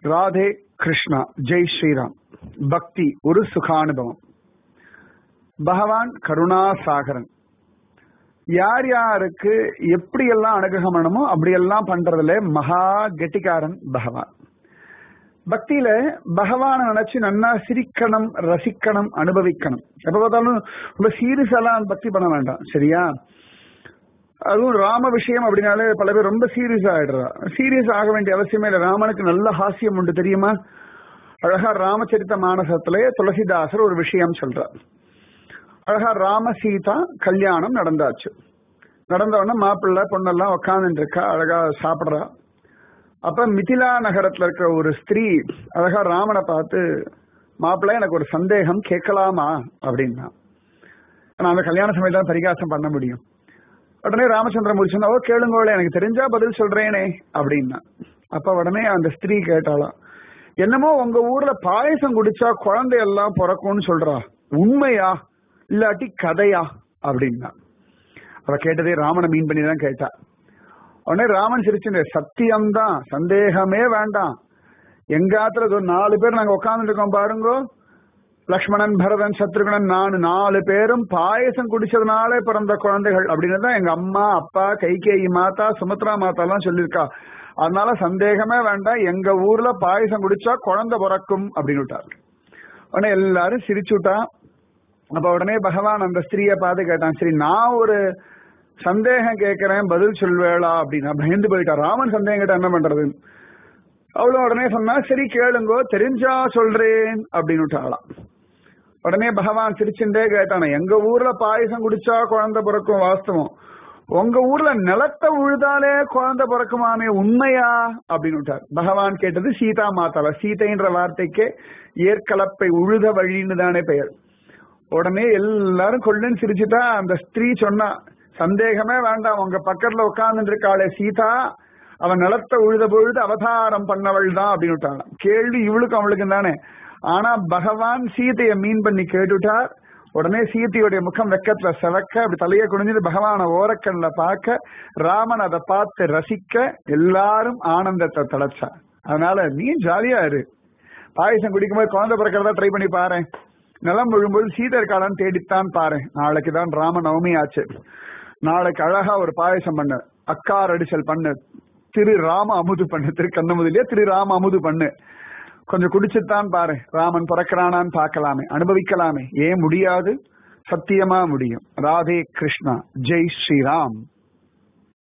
ராதே கிருஷ்ணா. ஜெய் ஸ்ரீராம். பக்தி ஒரு சுகானுபவம். பகவான் கருணாசாகரன். யார் யாருக்கு எப்படியெல்லாம் அனுகிரகம் பண்ணணுமோ அப்படியெல்லாம் பண்றதுல மகா கெட்டிக்காரன் பகவான். பக்தியில பகவான நினைச்சு நன்னா சிரிக்கணும், ரசிக்கணும், அனுபவிக்கணும். எப்ப பார்த்தாலும் ரொம்ப சீரியஸ் எல்லாம் பக்தி பண்ண வேண்டாம், சரியா? அதுவும் ராம விஷயம் அப்படின்னாலே பல பேர் ரொம்ப சீரியஸ் ஆயிடுறா. சீரியஸ் ஆக வேண்டிய அவசியமே இல்லை. ராமனுக்கு நல்ல ஹாஸ்யம் உண்டு, தெரியுமா? அழகா ராமச்சரித்த மானசத்திலே துளசிதாசர் ஒரு விஷயம் சொல்றார். அழகா ராம சீதா கல்யாணம் நடந்தாச்சு. நடந்தவொடனே மாப்பிள்ளை பொண்ணெல்லாம் உக்காந்துட்டு இருக்கா, அழகா சாப்பிடுறா. அப்ப மிதிலா நகரத்துல இருக்கிற ஒரு ஸ்திரீ அழகா ராமனை பார்த்து, மாப்பிள்ளை எனக்கு ஒரு சந்தேகம் கேட்கலாமா அப்படின்னா. நான் அந்த கல்யாண சமயத்தான் பரிகாசம் பண்ண முடியும். உடனே ராமச்சந்திரமூர்த்தி சொன்னா, ஓ கேளுங்கோளே, எனக்கு தெரிஞ்சா பதில் சொல்றேனே அப்படின்னா. அப்ப உடனே அந்த ஸ்திரீ கேட்டாலாம், என்னமோ உங்க ஊர்ல பாயசம் குடிச்சா குழந்தையெல்லாம் பிறக்கும்னு சொல்றா, உண்மையா இல்லாட்டி கதையா அப்படின்னா. அவ கேட்டதே ராமனை மீன் பண்ணி தான் கேட்டா. உடனே ராமன் சிரிச்சு, சத்தியம்தான், சந்தேகமே வேண்டாம். எங்க ஆத்துல 4 பேர் நாங்க உட்கார்ந்துட்டு இருக்கோம் பாருங்கோ, லக்ஷ்மணன், பரதன், சத்ருகனன், நான் 4 பேரும் பாயசம் குடிச்சதுனாலே பிறந்த குழந்தைகள் அப்படின்னு தான் எங்க அம்மா, அப்பா, கைகேயி மாதா, சுமித்ரா மாதா எல்லாம் சொல்லியிருக்கா. அதனால சந்தேகமே வேண்டாம், எங்க ஊர்ல பாயசம் குடிச்சா குழந்தை பிறக்கும் அப்படின்னு விட்டார். உடனே எல்லாரும் சிரிச்சு விட்டா. அப்ப உடனே பகவான் அந்த ஸ்திரீயை பார்த்து கேட்டான், சரி நான் ஒரு சந்தேகம் கேட்கிறேன், பதில் சொல்வேளா அப்படின்னா. பயந்து போயிட்டா. ராமன் சந்தேகம் கேட்டா என்ன பண்றது? அவ்வளவு உடனே சொன்னா, சரி கேளுங்கோ, தெரிஞ்சா சொல்றேன் அப்படின்னு விட்டாளாம். உடனே பகவான் சிரிச்சுட்டே கேட்டான, எங்க ஊர்ல பாயசம் குடிச்சா குழந்தை பிறக்கும் வாஸ்தவம், உங்க ஊர்ல நிலத்தை உழுதாலே குழந்தை பிறக்குமாமே, உண்மையா அப்படின்னு விட்டார். பகவான் கேட்டது சீதா மாதாவ. சீதைன்ற வார்த்தைக்கு ஏற்கலப்பை, உழுத வழின்னு தானே பெயர். உடனே எல்லாரும் கொள்ளுன்னு சிரிச்சுட்டா. அந்த ஸ்திரீ சொன்னா, சந்தேகமே வேண்டாம், உங்க பக்கத்துல உட்கார்ந்து இருக்காளே சீதா, அவன் நிலத்தை உழுத பொழுது அவதாரம் பண்ணவள் தான் அப்படின்னு விட்டாங்க. கேள்வி இவளுக்கும் அவளுக்கும் தானே. ஆனா பகவான் சீதையை மீன் பண்ணி கேட்டுட்டார். உடனே சீதையுடைய முகம் வெக்கத்துல செவக்க, அப்படி தலையை குனிஞ்சிட்டு பகவான ஓரக்கண்ல பார்க்க, ராமன் அதை பார்த்து ரசிக்க, எல்லாரும் ஆனந்தத்தை தளச்சா. அதனால நீ ஜாலியா இரு. பாயசம் குடிக்கும்போது குழந்தை பிறக்கிறதா ட்ரை பண்ணி பாரு. நிலம் விழும்போது சீதை இருக்காளான்னு தேடித்தான் பாரு. நாளைக்கு தான் ராம நவமி ஆச்சு. நாளைக்கு அழகா ஒரு பாயசம் பண்ணு, அக்கார் அடிச்சல் பண்ணு, திரு ராம அமுது பண்ணு, திரு கண்ணமுதிலே திரு ராம அமுது பண்ணு. கொஞ்சம் குடிச்சுத்தான் பாரு, ராமன் பிறக்கிறானான்னு பார்க்கலாமே, அனுபவிக்கலாமே. ஏன் முடியாது? சத்தியமா முடியும். ராதே கிருஷ்ணா. ஜெய் ஸ்ரீராம்.